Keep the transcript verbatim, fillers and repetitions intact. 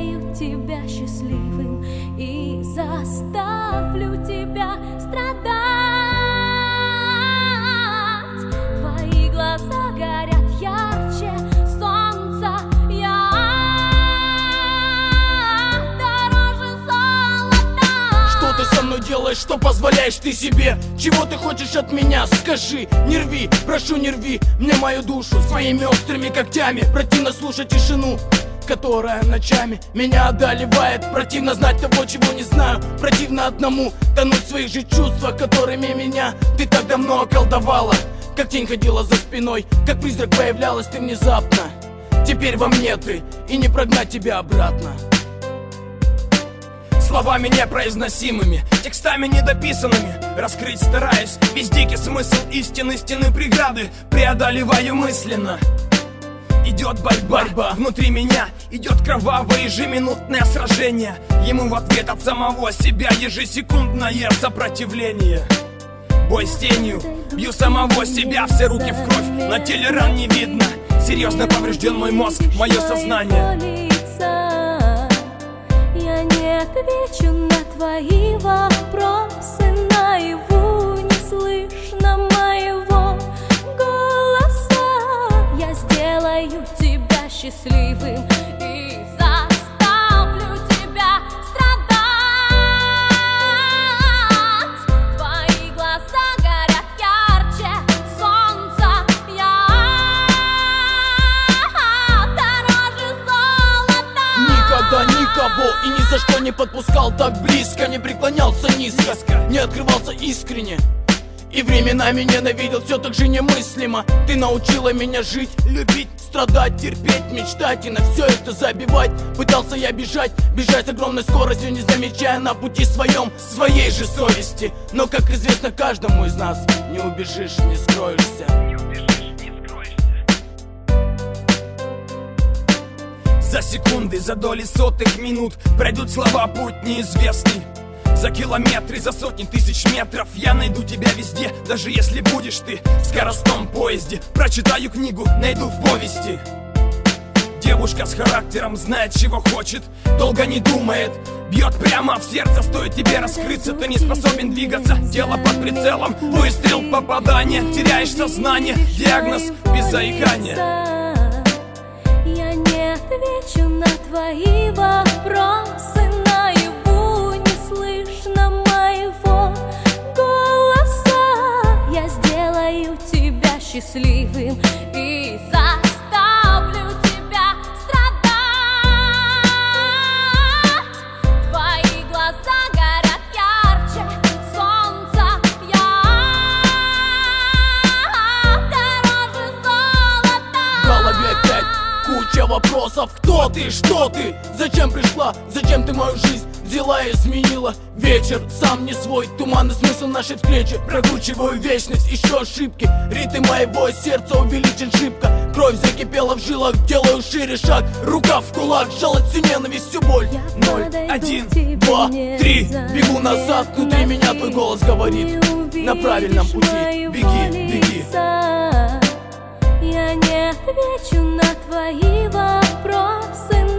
сделаю тебя счастливым и заставлю тебя страдать. Твои глаза горят ярче солнца, я дороже золота. Что ты со мной делаешь, что позволяешь ты себе? Чего ты хочешь от меня? Скажи, не рви, прошу, не рви мне мою душу своими острыми когтями. Противно слушать тишину, которая ночами меня одолевает. Противно знать того, чего не знаю. Противно одному тонуть в своих же чувствах, которыми меня ты так давно околдовала. Как тень ходила за спиной, как призрак появлялась ты внезапно. Теперь во мне ты, и не прогнать тебя обратно. Словами непроизносимыми, текстами недописанными раскрыть стараюсь весь дикий смысл истины, стены преграды преодолеваю мысленно. Идет борьба, борьба внутри меня, идет кровавое ежеминутное сражение. Ему в ответ от самого себя ежесекундное сопротивление. Бой с тенью, бью самого себя, все руки в кровь, на теле ран не видно. Серьезно поврежден мой мозг, мое сознание. Я не отвечу на твои вопросы, наяву не слышно моего голоса. Я сделаю тебя счастливым и заставлю тебя страдать. Твои глаза горят ярче солнца, я дороже золота. Никогда никого и ни за что не подпускал так близко, не преклонялся низко, не открывался искренне. И временами ненавидел все так же немыслимо. Ты научила меня жить, любить, страдать, терпеть, мечтать и на все это забивать. Пытался я бежать, бежать с огромной скоростью, не замечая на пути своем своей же совести. Но, как известно каждому из нас, не убежишь, не скроешься. За секунды, за доли сотых минут пройдут слова путь неизвестный. За километры, за сотни тысяч метров я найду тебя везде, даже если будешь ты в скоростном поезде. Прочитаю книгу, найду в повести. Девушка с характером знает, чего хочет, долго не думает, бьет прямо в сердце. Стоит тебе раскрыться, ты не способен двигаться. Тело под прицелом, выстрел, попадание, теряешь сознание, диагноз без заикания. Я не отвечу на твои вопросы, наяву не слышно моего голоса. Я сделаю тебя счастливым и заставлю тебя страдать. Твои глаза горят ярче солнца, я дороже золота. В голове опять куча вопросов. Кто ты, что ты, зачем пришла, зачем ты мою жизнь взяла и изменила? Вечер сам не свой, туманный смысл нашей встречи. Прокручиваю вечность, ищу ошибки. Ритм моего сердца увеличен шибко. Кровь закипела в жилах, делаю шире шаг. Рука в кулак, жалость всю ненависть, всю боль. Ноль, один, два, три. Бегу назад, внутри меня твой голос говорит: на правильном пути, беги, беги. Я не отвечу на твои вопросы,